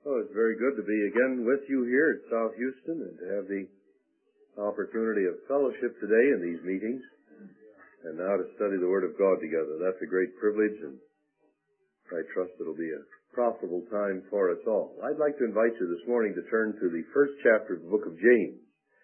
Oh, it's very good to be again with you here at South Houston and to have the opportunity of fellowship today in these meetings and now to study the Word of God together. That's a great privilege, and I trust it'll be a profitable time for us all. I'd like to invite you this morning to turn to the first chapter of the book of James.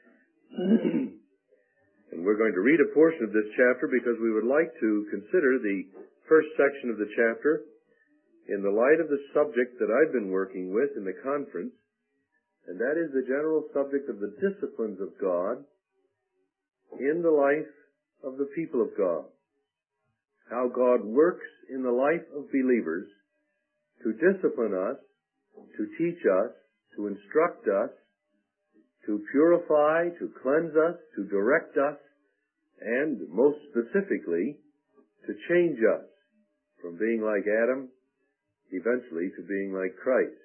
And we're going to read a portion of this chapter because we would like to consider the first section of the chapter in the light of the subject that I've been working with in the conference, and that is the general subject of the disciplines of God in the life of the people of God. How God works in the life of believers to discipline us, to teach us, to instruct us, to purify, to cleanse us, to direct us, and most specifically, to change us from being like Adam eventually to being like Christ.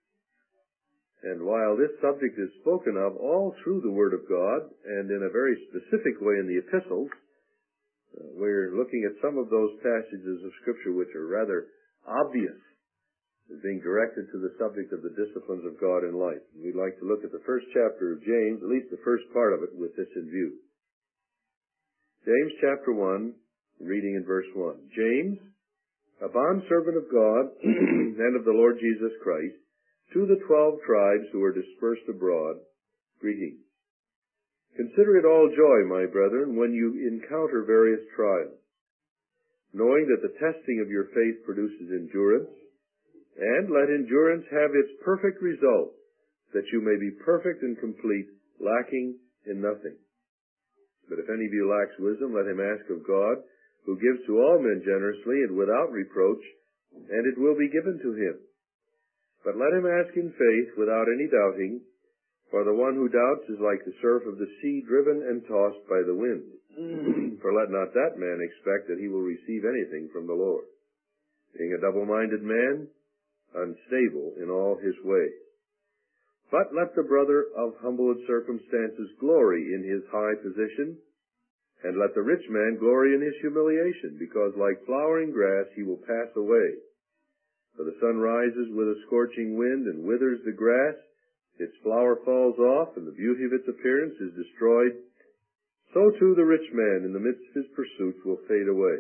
And while this subject is spoken of all through the Word of God and in a very specific way in the epistles, we're looking at some of those passages of Scripture which are rather obvious as being directed to the subject of the disciplines of God in life. And we'd like to look at the first chapter of James, at least the first part of it, with this in view. James chapter 1, reading in verse 1. James, a bondservant of God and of the Lord Jesus Christ, to the 12 tribes who are dispersed abroad, greetings. Consider it all joy, my brethren, when you encounter various trials, knowing that the testing of your faith produces endurance, and let endurance have its perfect result, that you may be perfect and complete, lacking in nothing. But if any of you lacks wisdom, let him ask of God, who gives to all men generously and without reproach, and it will be given to him. But let him ask in faith without any doubting, for the one who doubts is like the surf of the sea driven and tossed by the wind. For let not that man expect that he will receive anything from the Lord, being a double-minded man, unstable in all his ways. But let the brother of humble circumstances glory in his high position, and let the rich man glory in his humiliation, because like flowering grass he will pass away. For the sun rises with a scorching wind and withers the grass, its flower falls off, and the beauty of its appearance is destroyed. So too the rich man in the midst of his pursuits will fade away.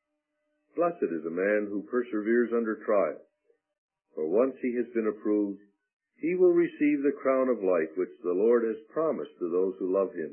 Blessed is a man who perseveres under trial, for once he has been approved, he will receive the crown of life which the Lord has promised to those who love him.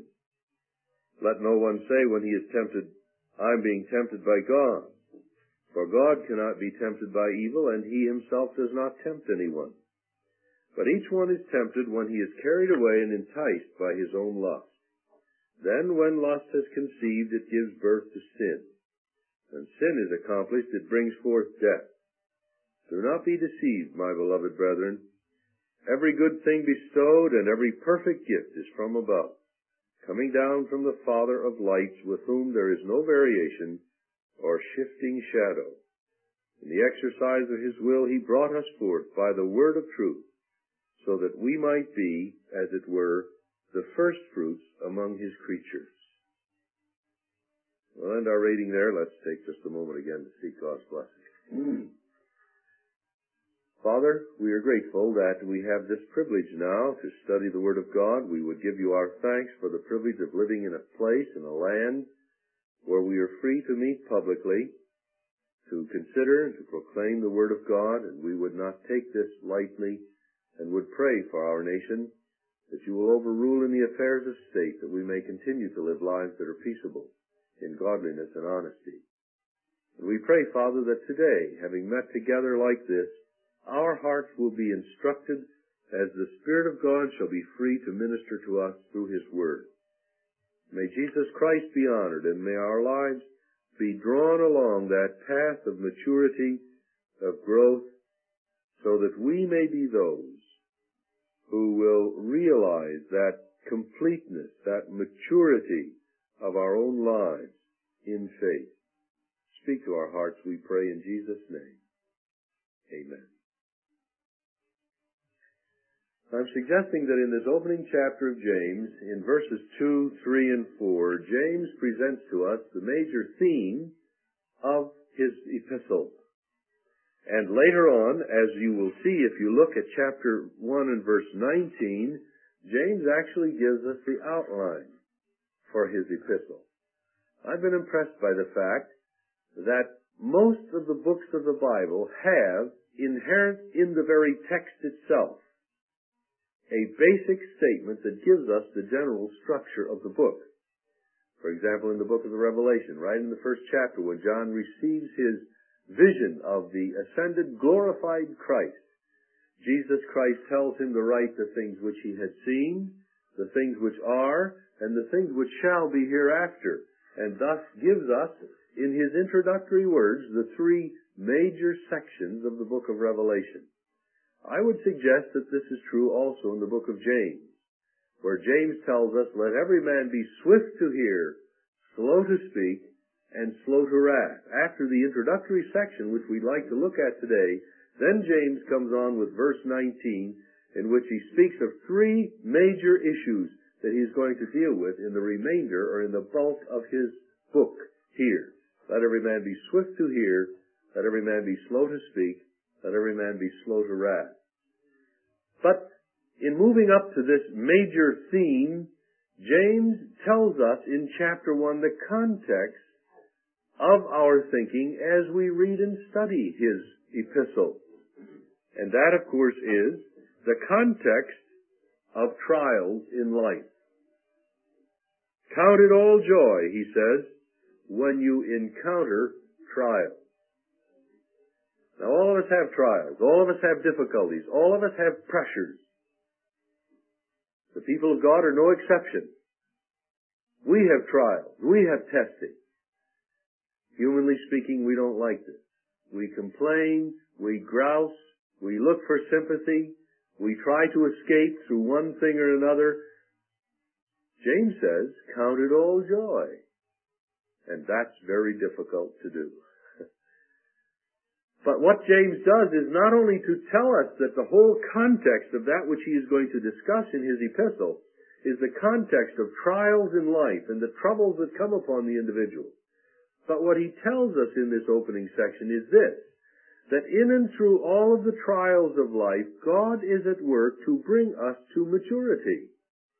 Let no one say when he is tempted, I'm being tempted by God. For God cannot be tempted by evil, and he himself does not tempt anyone. But each one is tempted when he is carried away and enticed by his own lust. Then when lust has conceived, it gives birth to sin. When sin is accomplished, it brings forth death. Do not be deceived, my beloved brethren. Every good thing bestowed and every perfect gift is from above, coming down from the Father of lights, with whom there is no variation or shifting shadow. In the exercise of his will he brought us forth by the word of truth, so that we might be, as it were, the first fruits among his creatures. We'll end our reading there. Let's take just a moment again to seek God's blessing. Father, we are grateful that we have this privilege now to study the Word of God. We would give you our thanks for the privilege of living in a place, in a land, where we are free to meet publicly, to consider and to proclaim the Word of God, and we would not take this lightly, and would pray for our nation, that you will overrule in the affairs of state, that we may continue to live lives that are peaceable, in godliness and honesty. And we pray, Father, that today, having met together like this, our hearts will be instructed as the Spirit of God shall be free to minister to us through his word. May Jesus Christ be honored, and may our lives be drawn along that path of maturity, of growth, so that we may be those who will realize that completeness, that maturity of our own lives in faith. Speak to our hearts, we pray in Jesus' name. Amen. I'm suggesting that in this opening chapter of James, in verses 2, 3, and 4, James presents to us the major theme of his epistle. And later on, as you will see if you look at chapter 1 and verse 19, James actually gives us the outline for his epistle. I've been impressed by the fact that most of the books of the Bible have, inherent in the very text itself, a basic statement that gives us the general structure of the book. For example, in the book of the Revelation, right in the first chapter, when John receives his vision of the ascended, glorified Christ, Jesus Christ tells him to write the things which he had seen, the things which are, and the things which shall be hereafter, and thus gives us, in his introductory words, the three major sections of the book of Revelation. I would suggest that this is true also in the book of James, where James tells us, let every man be swift to hear, slow to speak, and slow to wrath. After the introductory section, which we'd like to look at today, then James comes on with verse 19, in which he speaks of three major issues that he's going to deal with in the remainder or in the bulk of his book here. Let every man be swift to hear, let every man be slow to speak, let every man be slow to wrath. But in moving up to this major theme, James tells us in chapter 1 the context of our thinking as we read and study his epistle. And that, of course, is the context of trials in life. Count it all joy, he says, when you encounter trials. Now, all of us have trials. All of us have difficulties. All of us have pressures. The people of God are no exception. We have trials. We have testing. Humanly speaking, we don't like this. We complain, we grouse, we look for sympathy, we try to escape through one thing or another. James says, count it all joy. And that's very difficult to do. But what James does is not only to tell us that the whole context of that which he is going to discuss in his epistle is the context of trials in life and the troubles that come upon the individual. But what he tells us in this opening section is this, that in and through all of the trials of life, God is at work to bring us to maturity.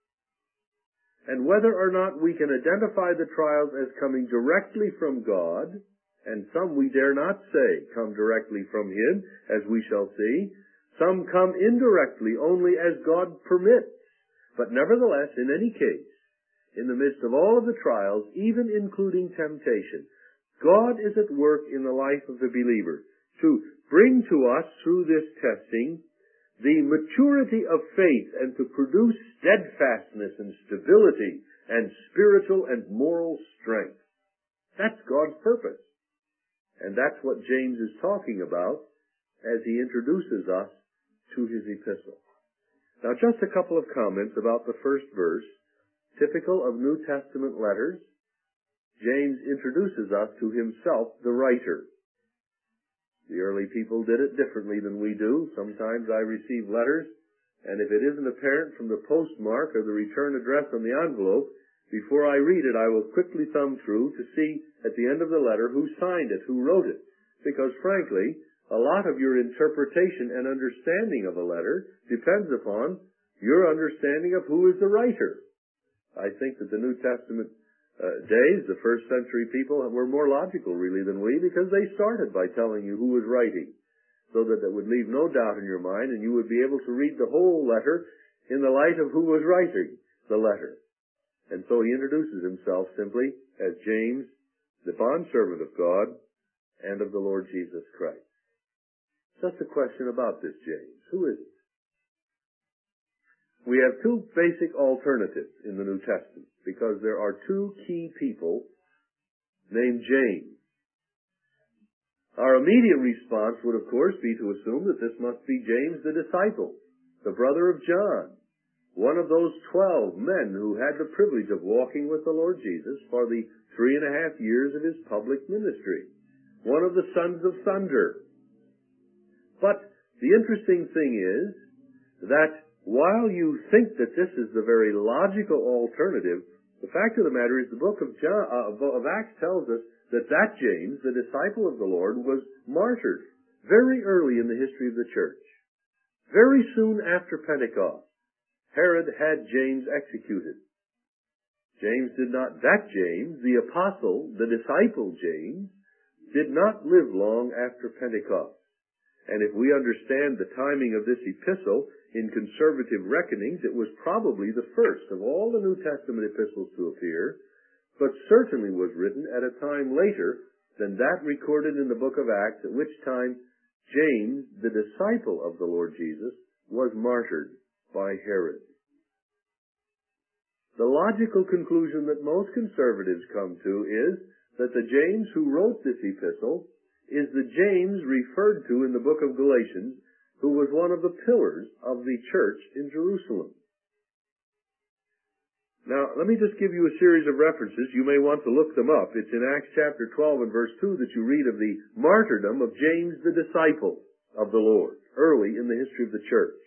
And whether or not we can identify the trials as coming directly from God, and some we dare not say come directly from him, as we shall see, some come indirectly only as God permits. But nevertheless, in any case, in the midst of all of the trials, even including temptation, God is at work in the life of the believer to bring to us through this testing the maturity of faith and to produce steadfastness and stability and spiritual and moral strength. That's God's purpose. And that's what James is talking about as he introduces us to his epistle. Now, just a couple of comments about the first verse. Typical of New Testament letters, James introduces us to himself, the writer. The early people did it differently than we do. Sometimes I receive letters, and if it isn't apparent from the postmark or the return address on the envelope, before I read it, I will quickly thumb through to see at the end of the letter who signed it, who wrote it. Because frankly, a lot of your interpretation and understanding of a letter depends upon your understanding of who is the writer. I think that the New Testament days, the first century people were more logical really than we, because they started by telling you who was writing, so that it would leave no doubt in your mind and you would be able to read the whole letter in the light of who was writing the letter. And so he introduces himself simply as James, the bondservant of God and of the Lord Jesus Christ. Just a question about this James. Who is it? We have two basic alternatives in the New Testament, because there are two key people named James. Our immediate response would, of course, be to assume that this must be James the disciple, the brother of John, one of those 12 men who had the privilege of walking with the Lord Jesus for the 3.5 years of his public ministry, one of the sons of thunder. But the interesting thing is that while you think that this is the very logical alternative, the fact of the matter is the book of Acts tells us that James, the disciple of the Lord, was martyred very early in the history of the church. Very soon after Pentecost, Herod had James executed. That James, the apostle, the disciple James, did not live long after Pentecost. And if we understand the timing of this epistle in conservative reckonings, it was probably the first of all the New Testament epistles to appear, but certainly was written at a time later than that recorded in the book of Acts, at which time James, the disciple of the Lord Jesus, was martyred by Herod. The logical conclusion that most conservatives come to is that the James who wrote this epistle is the James referred to in the book of Galatians, who was one of the pillars of the church in Jerusalem. Now, let me just give you a series of references. You may want to look them up. It's in Acts chapter 12 and verse 2 that you read of the martyrdom of James the disciple of the Lord, early in the history of the church.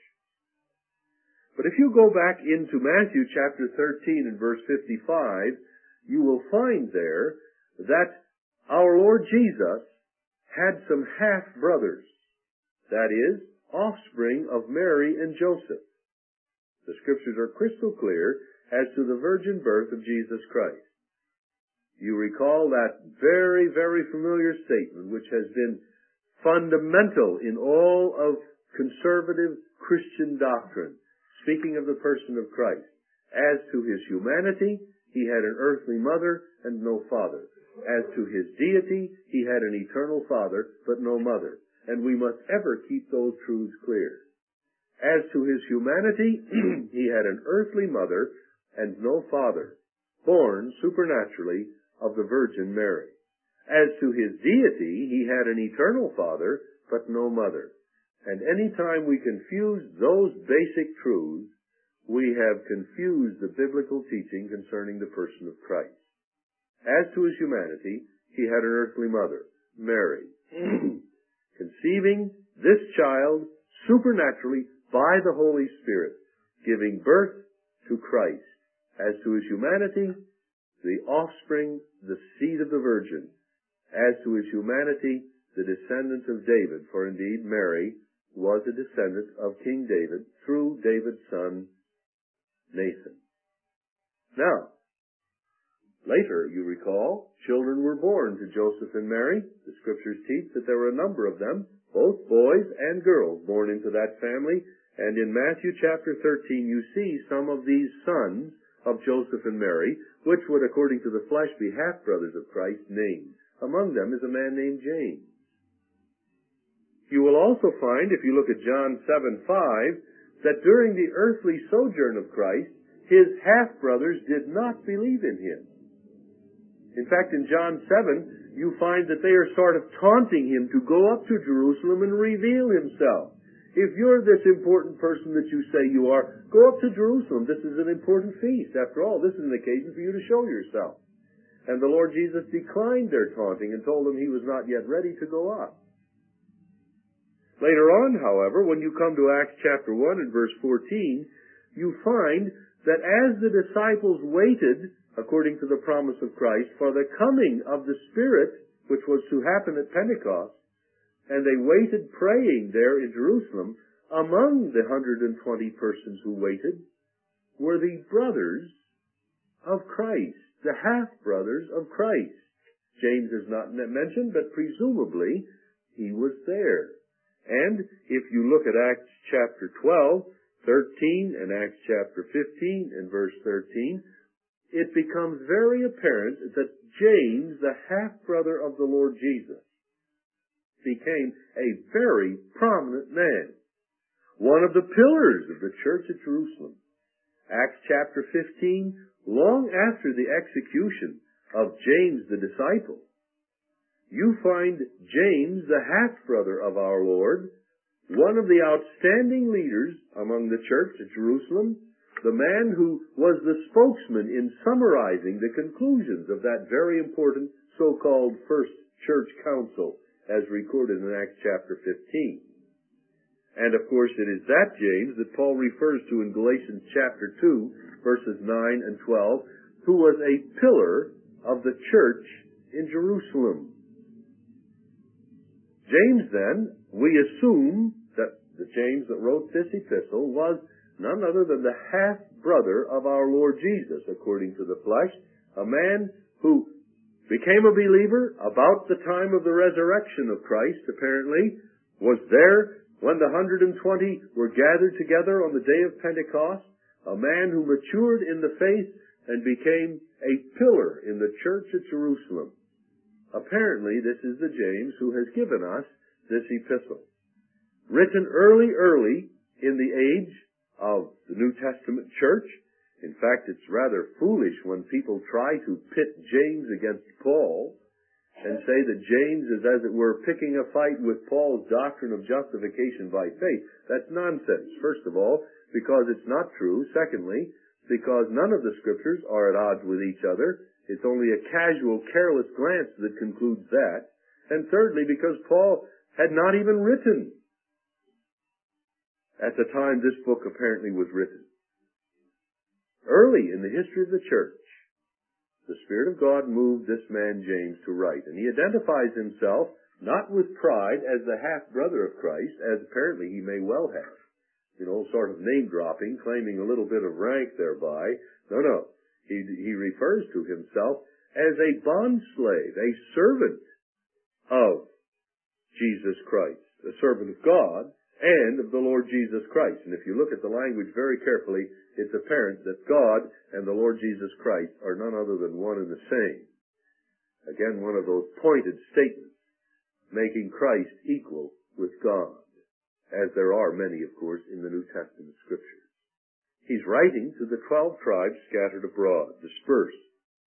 But if you go back into Matthew chapter 13 and verse 55, you will find there that our Lord Jesus had some half-brothers, that is, offspring of Mary and Joseph. The scriptures are crystal clear as to the virgin birth of Jesus Christ. You recall that very, very familiar statement which has been fundamental in all of conservative Christian doctrine, speaking of the person of Christ. As to his humanity, he had an earthly mother and no father. As to his deity, he had an eternal father but no mother. And we must ever keep those truths clear. As to his humanity, he had an earthly mother and no father, born supernaturally of the Virgin Mary. As to his deity, he had an eternal father, but no mother. And any time we confuse those basic truths, we have confused the biblical teaching concerning the person of Christ. As to his humanity, he had an earthly mother, Mary, conceiving this child supernaturally by the Holy Spirit, giving birth to Christ. As to his humanity, the offspring, the seed of the Virgin. As to his humanity, the descendant of David, for indeed Mary was a descendant of King David through David's son, Nathan. Now, later, you recall, children were born to Joseph and Mary. The scriptures teach that there were a number of them, both boys and girls, born into that family. And in Matthew chapter 13, you see some of these sons of Joseph and Mary, which would, according to the flesh, be half-brothers of Christ, named. Among them is a man named James. You will also find, if you look at John 7:5, that during the earthly sojourn of Christ, his half-brothers did not believe in him. In fact, in John 7, you find that they are sort of taunting him to go up to Jerusalem and reveal himself. If you're this important person that you say you are, go up to Jerusalem. This is an important feast. After all, this is an occasion for you to show yourself. And the Lord Jesus declined their taunting and told them he was not yet ready to go up. Later on, however, when you come to Acts chapter 1 and verse 14, you find that as the disciples waited, according to the promise of Christ, for the coming of the Spirit, which was to happen at Pentecost, and they waited praying there in Jerusalem, among the 120 persons who waited were the brothers of Christ, the half-brothers of Christ. James is not mentioned, but presumably he was there. And if you look at Acts chapter 12, 13, and Acts chapter 15 and verse 13, it becomes very apparent that James, the half-brother of the Lord Jesus, became a very prominent man, one of the pillars of the church at Jerusalem. Acts chapter 15, long after the execution of James the disciple, you find James, the half-brother of our Lord, one of the outstanding leaders among the church at Jerusalem, the man who was the spokesman in summarizing the conclusions of that very important so-called First Church Council, as recorded in Acts chapter 15. And of course it is that James that Paul refers to in Galatians chapter 2, verses 9 and 12, who was a pillar of the church in Jerusalem. James then we assume that the James that wrote this epistle was none other than the half-brother of our Lord Jesus, according to the flesh, a man who became a believer about the time of the resurrection of Christ, apparently, was there when the 120 were gathered together on the day of Pentecost, a man who matured in the faith and became a pillar in the church at Jerusalem. Apparently, this is the James who has given us this epistle. Written early in the age of the New Testament church. In fact, it's rather foolish when people try to pit James against Paul and say that James is, as it were, picking a fight with Paul's doctrine of justification by faith. That's nonsense, first of all, because it's not true. Secondly, because none of the scriptures are at odds with each other. It's only a casual, careless glance that concludes that. And thirdly, because Paul had not even written at the time this book apparently was written. Early in the history of the church, the Spirit of God moved this man James to write, and he identifies himself not with pride as the half-brother of Christ, as apparently he may well have. Sort of name-dropping, claiming a little bit of rank thereby. No. He refers to himself as a bondslave, a servant of Jesus Christ, a servant of God, and of the Lord Jesus Christ. And if you look at the language very carefully, it's apparent that God and the Lord Jesus Christ are none other than one and the same. Again, one of those pointed statements, making Christ equal with God, as there are many, of course, in the New Testament Scriptures. He's writing to the 12 tribes scattered abroad, dispersed.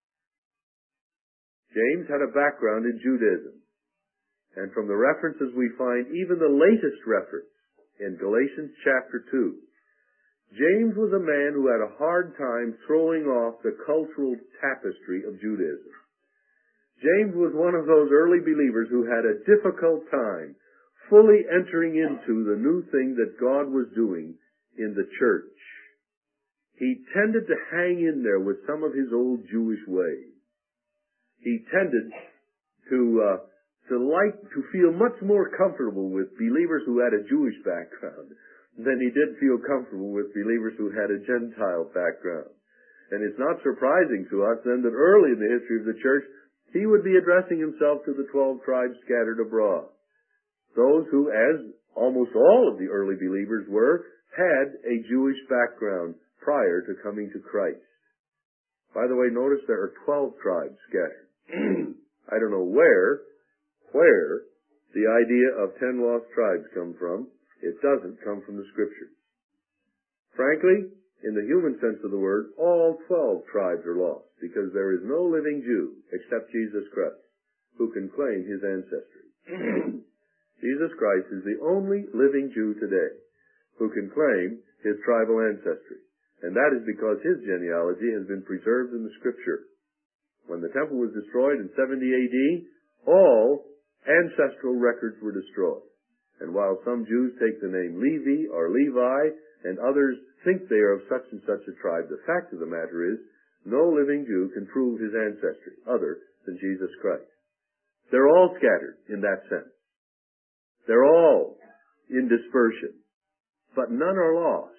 James had a background in Judaism, and from the references we find, even the latest reference, in Galatians chapter 2, James was a man who had a hard time throwing off the cultural tapestry of Judaism. James was one of those early believers who had a difficult time fully entering into the new thing that God was doing in the church. He tended to hang in there with some of his old Jewish ways. He tended to feel much more comfortable with believers who had a Jewish background than he did feel comfortable with believers who had a Gentile background. And it's not surprising to us then that early in the history of the church, he would be addressing himself to the 12 tribes scattered abroad. Those who, as almost all of the early believers were, had a Jewish background prior to coming to Christ. By the way, notice there are 12 tribes scattered. I don't know where the idea of 10 lost tribes come from. It doesn't come from the Scriptures. Frankly, in the human sense of the word, all 12 tribes are lost, because there is no living Jew except Jesus Christ who can claim his ancestry. Jesus Christ is the only living Jew today who can claim his tribal ancestry, and that is because his genealogy has been preserved in the Scripture. When the temple was destroyed in 70 AD, all ancestral records were destroyed. And while some Jews take the name Levi or Levi, and others think they are of such and such a tribe, the fact of the matter is, no living Jew can prove his ancestry other than Jesus Christ. They're all scattered in that sense. They're all in dispersion, but none are lost.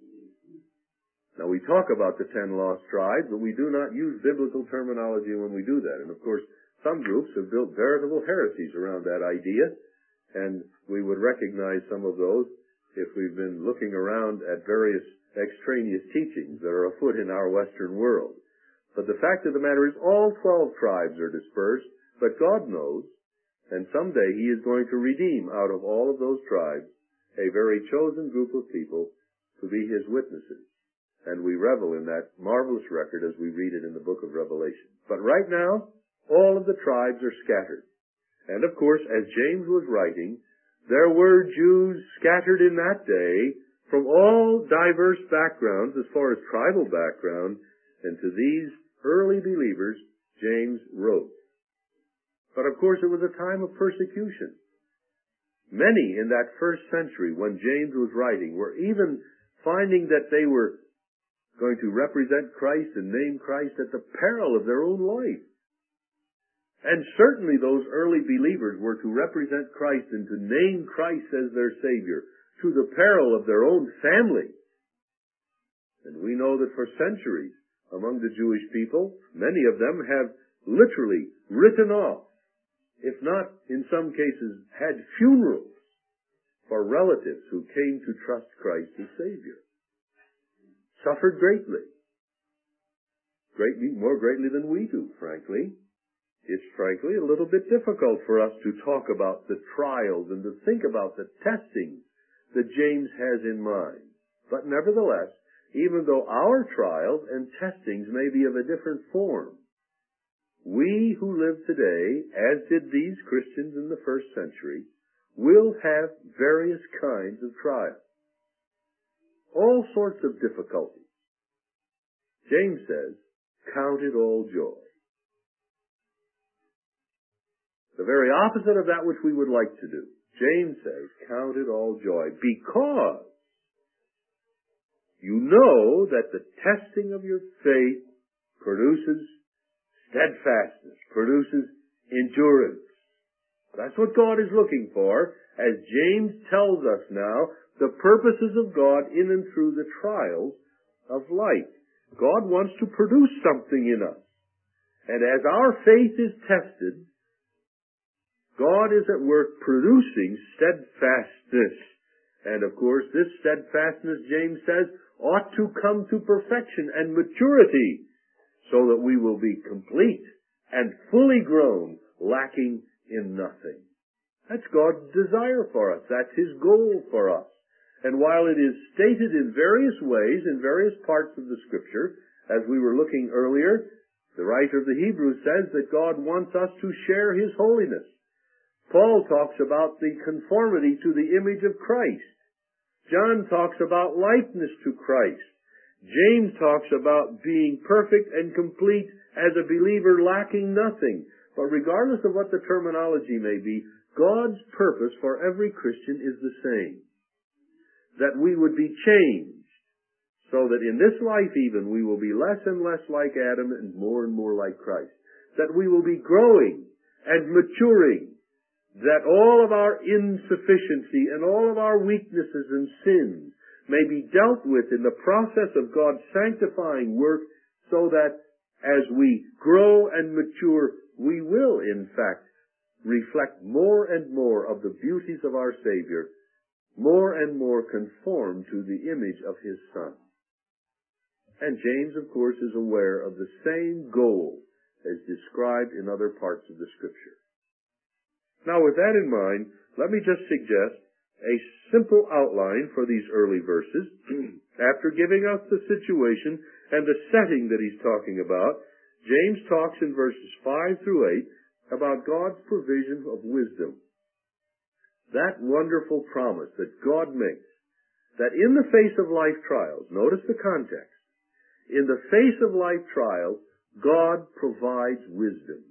Now, we talk about the 10 lost tribes, but we do not use biblical terminology when we do that. And of course, some groups have built veritable heresies around that idea, and we would recognize some of those if we've been looking around at various extraneous teachings that are afoot in our Western world. But the fact of the matter is, all 12 tribes are dispersed, but God knows, and someday He is going to redeem out of all of those tribes a very chosen group of people to be His witnesses. And we revel in that marvelous record as we read it in the book of Revelation. But right now, all of the tribes are scattered. And of course, as James was writing, there were Jews scattered in that day from all diverse backgrounds as far as tribal background, and to these early believers, James wrote. But of course, it was a time of persecution. Many in that first century, when James was writing, were even finding that they were going to represent Christ and name Christ at the peril of their own life. And certainly those early believers were to represent Christ and to name Christ as their Savior, to the peril of their own family. And we know that for centuries, among the Jewish people, many of them have literally written off, if not in some cases had funerals for relatives who came to trust Christ as Savior. Suffered greatly. More greatly than we do, frankly. It's frankly a little bit difficult for us to talk about the trials and to think about the testings that James has in mind. But nevertheless, even though our trials and testings may be of a different form, we who live today, as did these Christians in the first century, will have various kinds of trials. All sorts of difficulties. James says, count it all joy. The very opposite of that which we would like to do. James says, count it all joy, because you know that the testing of your faith produces steadfastness, produces endurance. That's what God is looking for, as James tells us now, the purposes of God in and through the trials of life. God wants to produce something in us. And as our faith is tested, God is at work producing steadfastness. And of course, this steadfastness, James says, ought to come to perfection and maturity, so that we will be complete and fully grown, lacking in nothing. That's God's desire for us. That's His goal for us. And while it is stated in various ways, in various parts of the Scripture, as we were looking earlier, the writer of the Hebrews says that God wants us to share His holiness. Paul talks about the conformity to the image of Christ. John talks about likeness to Christ. James talks about being perfect and complete as a believer, lacking nothing. But regardless of what the terminology may be, God's purpose for every Christian is the same. That we would be changed, so that in this life even we will be less and less like Adam and more like Christ. That we will be growing and maturing. That all of our insufficiency and all of our weaknesses and sins may be dealt with in the process of God's sanctifying work, so that as we grow and mature, we will, in fact, reflect more and more of the beauties of our Savior, more and more conform to the image of His Son. And James, of course, is aware of the same goal as described in other parts of the Scripture. Now, with that in mind, let me just suggest a simple outline for these early verses. After giving us the situation and the setting that he's talking about, James talks in verses 5 through 8 about God's provision of wisdom. That wonderful promise that God makes, that in the face of life trials, notice the context, in the face of life trials, God provides wisdom.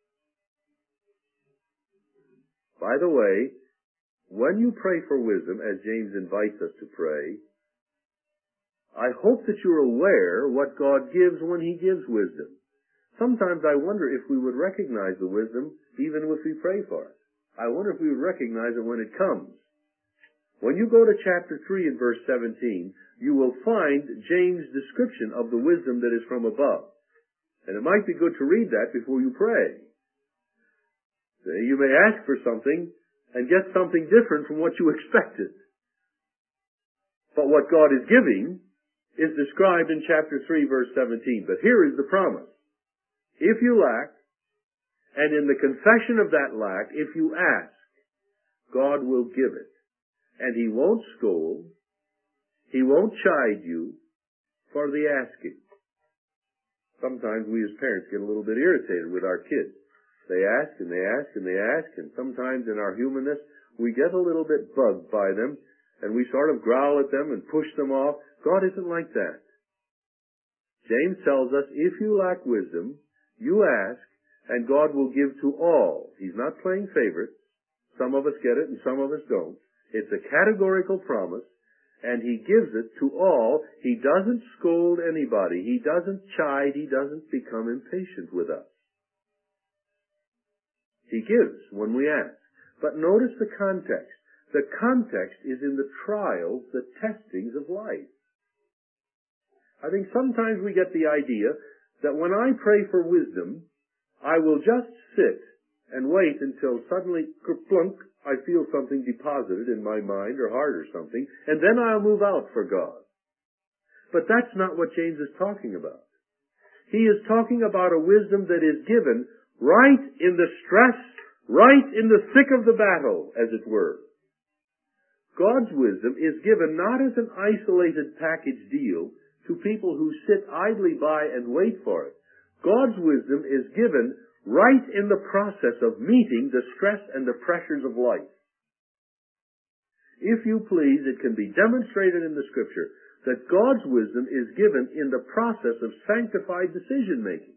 By the way, when you pray for wisdom, as James invites us to pray, I hope that you're aware what God gives when He gives wisdom. Sometimes I wonder if we would recognize the wisdom even if we pray for it. I wonder if we would recognize it when it comes. When you go to chapter 3 and verse 17, you will find James' description of the wisdom that is from above. And it might be good to read that before you pray. You may ask for something and get something different from what you expected. But what God is giving is described in chapter 3, verse 17. But here is the promise. If you lack, and in the confession of that lack, if you ask, God will give it. And He won't scold. He won't chide you for the asking. Sometimes we as parents get a little bit irritated with our kids. They ask and they ask and they ask, and sometimes in our humanness we get a little bit bugged by them, and we sort of growl at them and push them off. God isn't like that. James tells us, if you lack wisdom, you ask, and God will give to all. He's not playing favorites. Some of us get it and some of us don't. It's a categorical promise, and He gives it to all. He doesn't scold anybody. He doesn't chide. He doesn't become impatient with us. He gives when we ask. But notice the context. The context is in the trials, the testings of life. I think sometimes we get the idea that when I pray for wisdom, I will just sit and wait until suddenly, kerplunk, I feel something deposited in my mind or heart or something, and then I'll move out for God. But that's not what James is talking about. He is talking about a wisdom that is given right in the stress, right in the thick of the battle, as it were. God's wisdom is given not as an isolated package deal to people who sit idly by and wait for it. God's wisdom is given right in the process of meeting the stress and the pressures of life. If you please, it can be demonstrated in the Scripture that God's wisdom is given in the process of sanctified decision-making.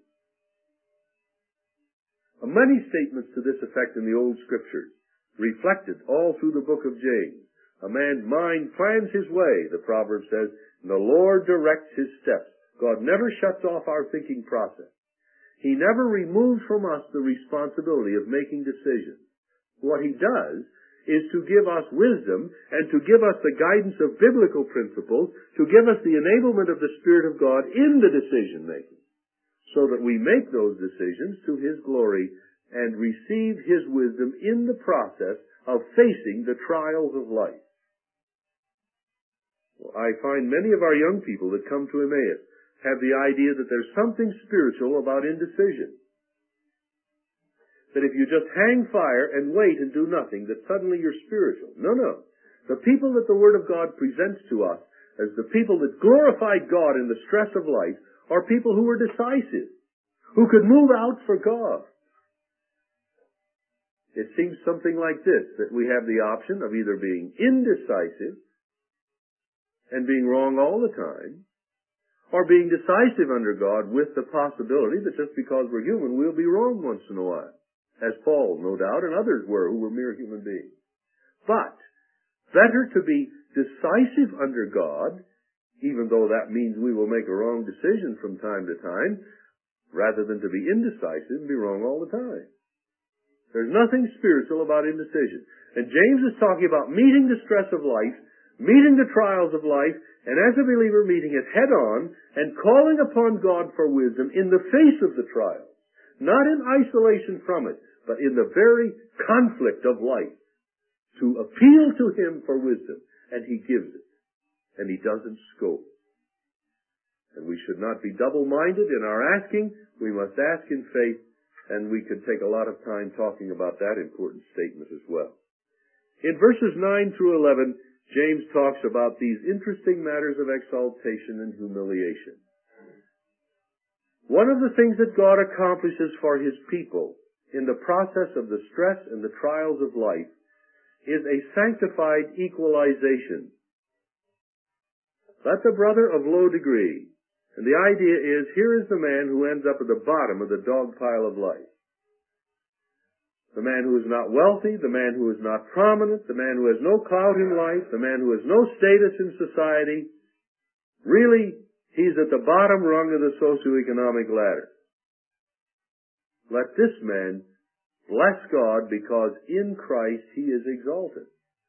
Many statements to this effect in the Old Scriptures, reflected all through the book of James. A man's mind plans his way, the proverb says, and the Lord directs his steps. God never shuts off our thinking process. He never removes from us the responsibility of making decisions. What he does is to give us wisdom and to give us the guidance of biblical principles, to give us the enablement of the Spirit of God in the decision-making, so that we make those decisions to His glory and receive His wisdom in the process of facing the trials of life. Well, I find many of our young people that come to Emmaus have the idea that there's something spiritual about indecision. That if you just hang fire and wait and do nothing, that suddenly you're spiritual. No, no. The people that the Word of God presents to us as the people that glorify God in the stress of life are people who are decisive, who could move out for God. It seems something like this, that we have the option of either being indecisive and being wrong all the time, or being decisive under God with the possibility that just because we're human, we'll be wrong once in a while, as Paul, no doubt, and others were who were mere human beings. But better to be decisive under God, even though that means we will make a wrong decision from time to time, rather than to be indecisive and be wrong all the time. There's nothing spiritual about indecision. And James is talking about meeting the stress of life, meeting the trials of life, and as a believer meeting it head on and calling upon God for wisdom in the face of the trials. Not in isolation from it, but in the very conflict of life. To appeal to Him for wisdom, and He gives it. And He doesn't scold. And we should not be double-minded in our asking. We must ask in faith, and we could take a lot of time talking about that important statement as well. In verses 9 through 11, James talks about these interesting matters of exaltation and humiliation. One of the things that God accomplishes for His people in the process of the stress and the trials of life is a sanctified equalization. That's a brother of low degree. And the idea is, here is the man who ends up at the bottom of the dog pile of life. The man who is not wealthy, the man who is not prominent, the man who has no clout in life, the man who has no status in society. Really, he's at the bottom rung of the socioeconomic ladder. Let this man bless God because in Christ he is exalted.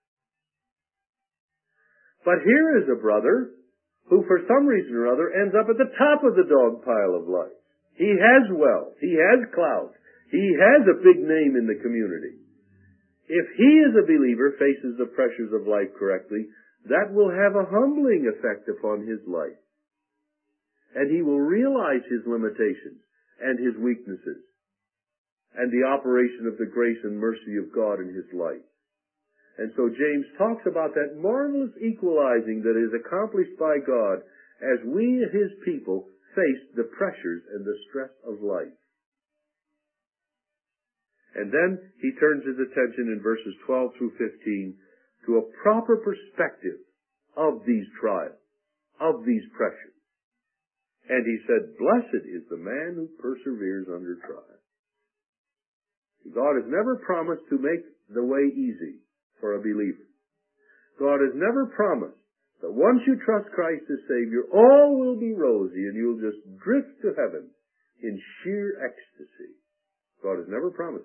But here is a brother who for some reason or other ends up at the top of the dog pile of life. He has wealth. He has clout. He has a big name in the community. If he as a believer faces the pressures of life correctly, that will have a humbling effect upon his life. And he will realize his limitations and his weaknesses and the operation of the grace and mercy of God in his life. And so James talks about that marvelous equalizing that is accomplished by God as we, His people, face the pressures and the stress of life. And then he turns his attention in verses 12 through 15 to a proper perspective of these trials, of these pressures. And he said, blessed is the man who perseveres under trial. God has never promised to make the way easy for a believer. God has never promised that once you trust Christ as Savior, all will be rosy and you'll just drift to heaven in sheer ecstasy. God has never promised it.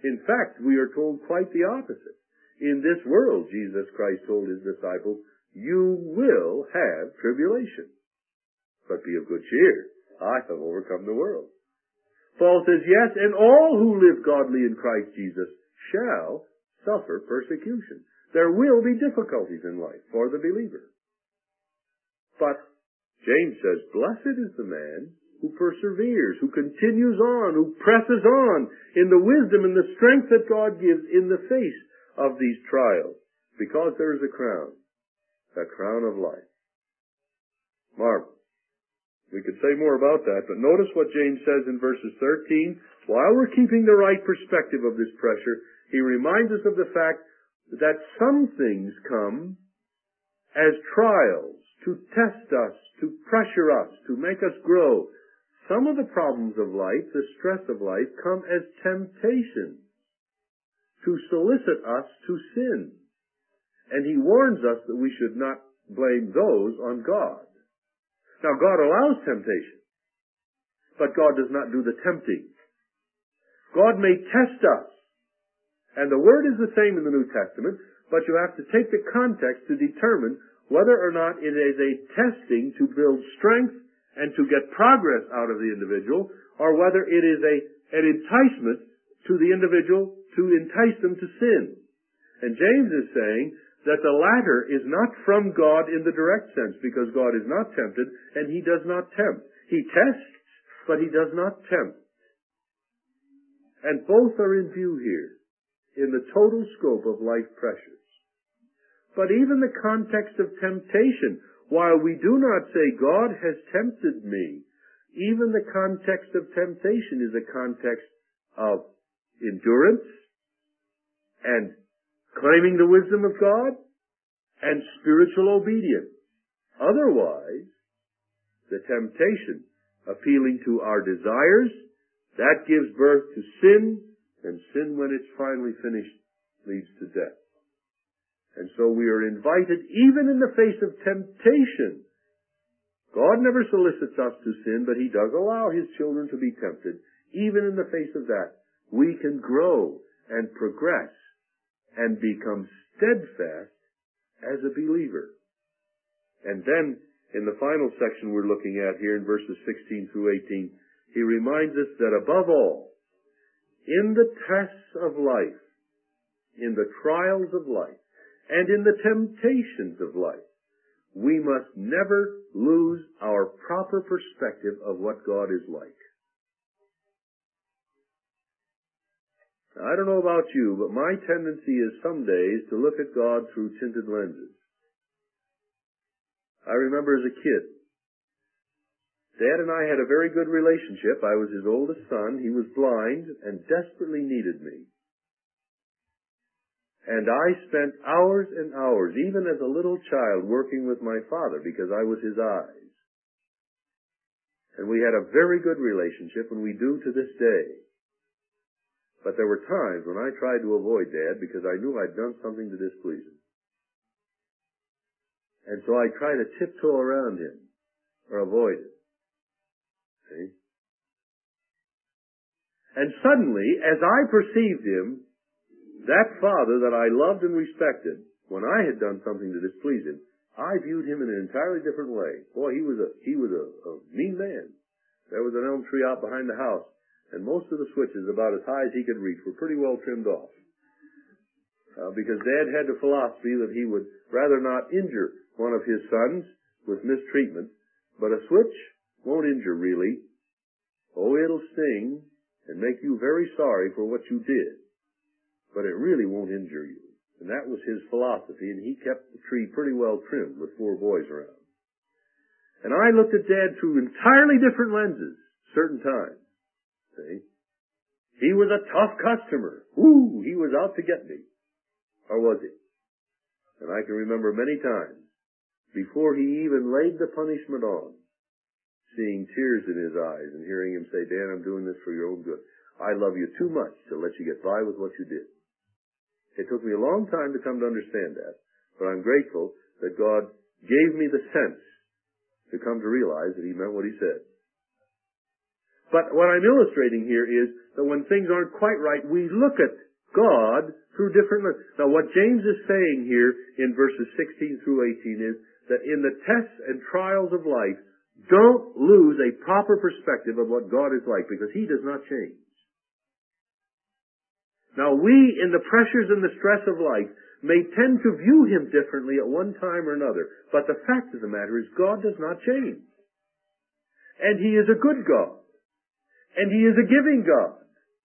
In fact, we are told quite the opposite. In this world, Jesus Christ told his disciples, you will have tribulation. But be of good cheer. I have overcome the world. Paul says, yes, and all who live godly in Christ Jesus shall suffer persecution. There will be difficulties in life for the believer. But James says, blessed is the man who perseveres, who continues on, who presses on in the wisdom and the strength that God gives in the face of these trials, because there is a crown of life. Marvelous. We could say more about that, but notice what James says in verses 13. While we're keeping the right perspective of this pressure, he reminds us of the fact that some things come as trials to test us, to pressure us, to make us grow. Some of the problems of life, the stress of life, come as temptations to solicit us to sin. And he warns us that we should not blame those on God. Now, God allows temptation, but God does not do the tempting. God may test us, and the word is the same in the New Testament, but you have to take the context to determine whether or not it is a testing to build strength and to get progress out of the individual, or whether it is an enticement to the individual to entice them to sin. And James is saying that the latter is not from God in the direct sense, because God is not tempted, and he does not tempt. He tests, but he does not tempt. And both are in view here, in the total scope of life pressures. But even the context of temptation, while we do not say, God has tempted me, even the context of temptation is a context of endurance and claiming the wisdom of God and spiritual obedience. Otherwise, the temptation appealing to our desires, that gives birth to sin, and sin, when it's finally finished, leads to death. And so we are invited, even in the face of temptation. God never solicits us to sin, but he does allow his children to be tempted. Even in the face of that, we can grow and progress and become steadfast as a believer. And then, in the final section we're looking at here in verses 16 through 18, he reminds us that above all, in the tests of life, in the trials of life, and in the temptations of life, we must never lose our proper perspective of what God is like. Now, I don't know about you, but my tendency is some days to look at God through tinted lenses. I remember as a kid, Dad and I had a very good relationship. I was his oldest son. He was blind and desperately needed me. And I spent hours and hours, even as a little child, working with my father because I was his eyes. And we had a very good relationship, and we do to this day. But there were times when I tried to avoid Dad because I knew I'd done something to displease him. And so I tried to tiptoe around him or avoid it. See? And suddenly, as I perceived him, that father that I loved and respected, when I had done something to displease him, I viewed him in an entirely different way. Boy, he was a mean man. There was an elm tree out behind the house, and most of the switches, about as high as he could reach, were pretty well trimmed off. Because Dad had the philosophy that he would rather not injure one of his sons with mistreatment, but a switch won't injure really. Oh, it'll sting and make you very sorry for what you did, but it really won't injure you. And that was his philosophy, and he kept the tree pretty well trimmed with 4 boys around. And I looked at Dad through entirely different lenses certain times. See? He was a tough customer. Ooh, he was out to get me. Or was he? And I can remember many times, before he even laid the punishment on, seeing tears in his eyes and hearing him say, Dan, I'm doing this for your own good. I love you too much to let you get by with what you did. It took me a long time to come to understand that, but I'm grateful that God gave me the sense to come to realize that he meant what he said. But what I'm illustrating here is that when things aren't quite right, we look at God through different lenses. Now what James is saying here in verses 16 through 18 is that in the tests and trials of life, don't lose a proper perspective of what God is like, because He does not change. Now we, in the pressures and the stress of life, may tend to view Him differently at one time or another, but the fact of the matter is God does not change. And He is a good God. And He is a giving God.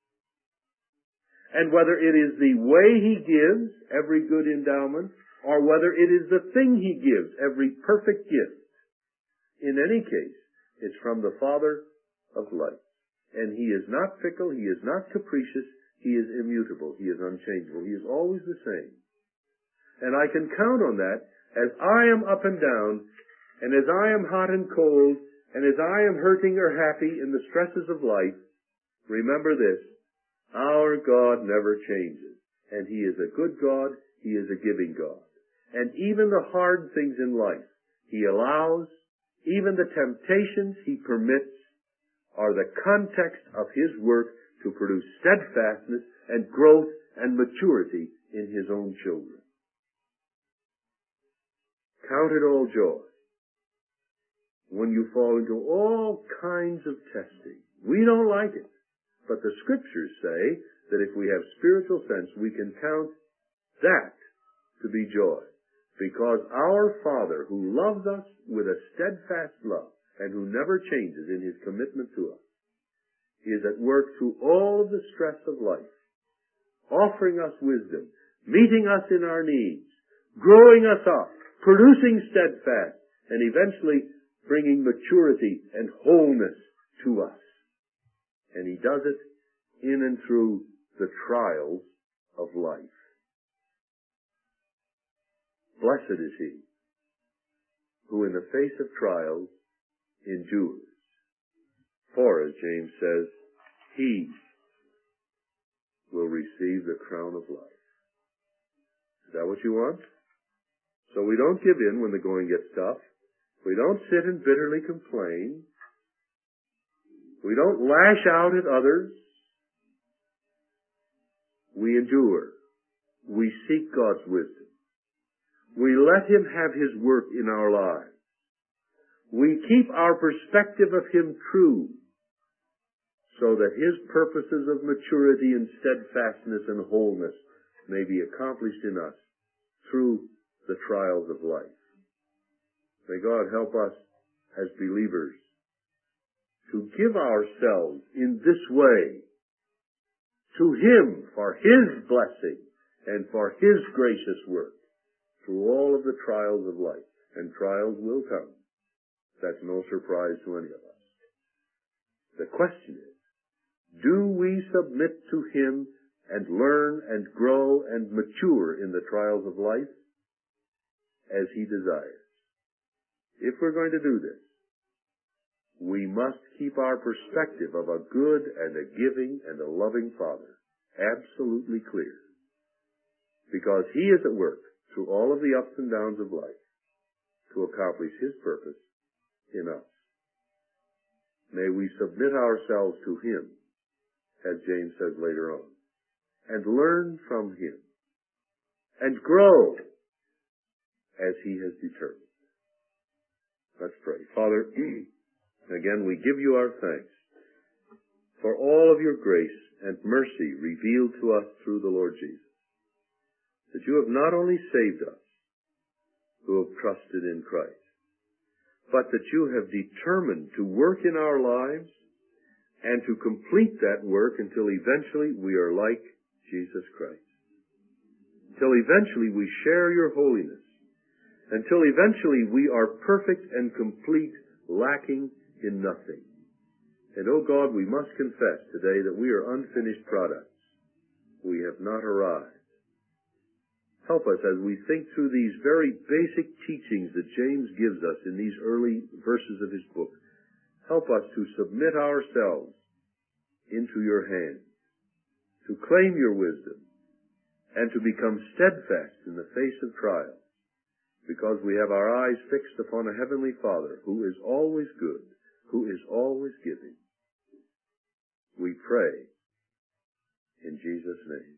And whether it is the way He gives every good endowment, or whether it is the thing He gives, every perfect gift, in any case, it's from the Father of light. And He is not fickle, He is not capricious, He is immutable, He is unchangeable, He is always the same. And I can count on that as I am up and down, and as I am hot and cold, and as I am hurting or happy in the stresses of life. Remember this: our God never changes. And He is a good God, He is a giving God. And even the hard things in life He allows, even the temptations He permits, are the context of His work to produce steadfastness and growth and maturity in His own children. Count it all joy when you fall into all kinds of testing. We don't like it, but the Scriptures say that if we have spiritual sense, we can count that to be joy, because our Father, who loves us with a steadfast love and who never changes in His commitment to us, is at work through all of the stress of life, offering us wisdom, meeting us in our needs, growing us up, producing steadfast, and eventually bringing maturity and wholeness to us. And He does it in and through the trials of life. Blessed is he who in the face of trials endures. For, as James says, he will receive the crown of life. Is that what you want? So we don't give in when the going gets tough. We don't sit and bitterly complain. We don't lash out at others. We endure. We seek God's wisdom. We let Him have His work in our lives. We keep our perspective of Him true, so that His purposes of maturity and steadfastness and wholeness may be accomplished in us through the trials of life. May God help us as believers to give ourselves in this way to Him for His blessing and for His gracious work through all of the trials of life. And trials will come. That's no surprise to any of us. The question is, do we submit to Him and learn and grow and mature in the trials of life as He desires? If we're going to do this, we must keep our perspective of a good and a giving and a loving Father absolutely clear, because He is at work through all of the ups and downs of life to accomplish His purpose in us. May we submit ourselves to Him, as James says later on, and learn from Him and grow as He has determined. Let's pray. Father, again we give You our thanks for all of Your grace and mercy revealed to us through the Lord Jesus, that You have not only saved us who have trusted in Christ, but that You have determined to work in our lives and to complete that work until eventually we are like Jesus Christ. Until eventually we share Your holiness. Until eventually we are perfect and complete, lacking in nothing. And, oh God, we must confess today that we are unfinished products. We have not arrived. Help us as we think through these very basic teachings that James gives us in these early verses of his book. Help us to submit ourselves into Your hands, to claim Your wisdom, and to become steadfast in the face of trials, because we have our eyes fixed upon a heavenly Father who is always good, who is always giving. we pray in Jesus' name.